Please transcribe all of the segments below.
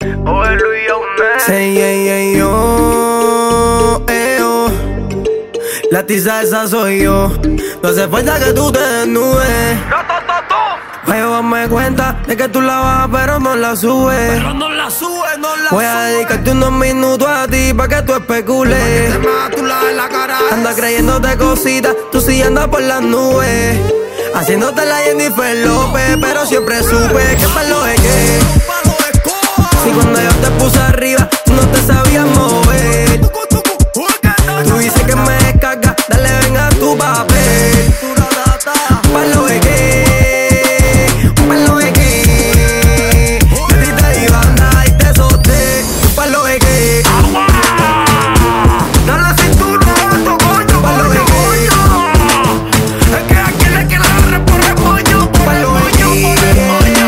O el Luis Yaunet. Say, ey, yo, oh. La tiza esa soy yo. No hace falta que tú te desnudes. Pa' llevarme cuenta de que tú la bajas pero no la subes. Voy a dedicarte unos minutos a ti pa' que tú especules. Anda creyéndote cositas, tú sí andas por las nubes. Haciéndote la Jennifer López, pero siempre supe que palo es que. Si cuando yo te puse arriba, tú no te sabías mover. Tú dices que me descarga, dale venga a tu papel. Palo es que, palo es que. Yo a ti te di banda y te solté. Palo es que. Dale cintura a tu coño, palo es que. Es que aquí le quiero agarrar por el moño, por el moño, por el moño.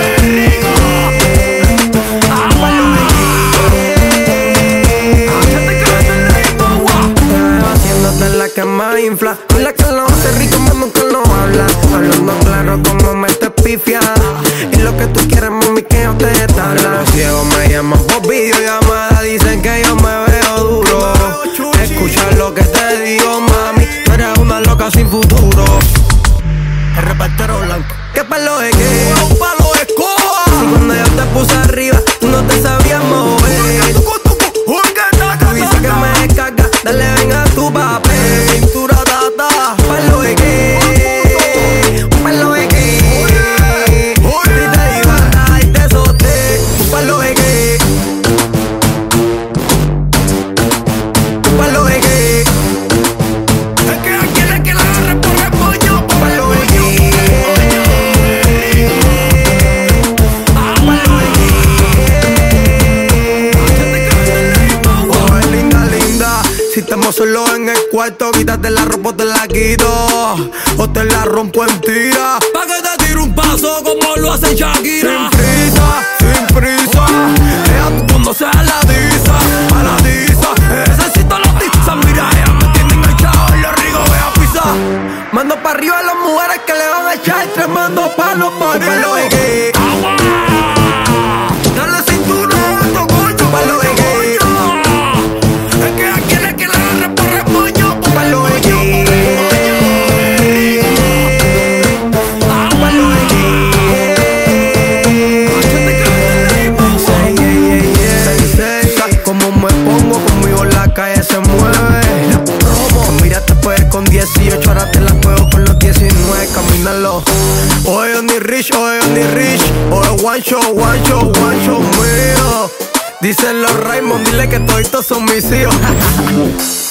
La que más infla, con la que lo hace rico, más nunca lo habla. Hablando claro como me te pifia. Y lo que tú quieres, mami, que yo te tabla. Los ciegos me llaman por videollamada, dicen que yo me veo duro. Escucha lo que te digo, mami, tú eres una loca sin futuro. El repartero blanco, ¿qué palo es que? Un palo de escoba. Si cuando yo te puse arriba, tú no te sabías mover. Tú dices que me descarga, dale venga a tu papel. Cintura tata, palo de que, palo de que. Y te di banda y te solté, palo de que, palo de que. Es que aquí le quiero agarrar por el moño, palo de que, palo de que. Oh, linda, linda. Si estamos solos en el cuarto, quítate la ropa o te la quito. O te la rompo en tira. Pa' que te tire un paso como lo hace Shakira. Sin prisa, sin prisa. Ella tú no seas la tiza, a la tiza. Necesito la tiza, mira, ella me tiene enganchado y lo rico voy a pisar. Mando pa' arriba a las mujeres que le van a echar tremendo palos por palo de que. Dale cintura a tu coño, palo de que. Se mueve, mírate pues con 18, ahora te la juego con los 19, camínalo. Oye, ni rich, oye, ni rich. Oye, one show, one show, one show mío. Dicen los Raymond, dile que toditos son mis hijos.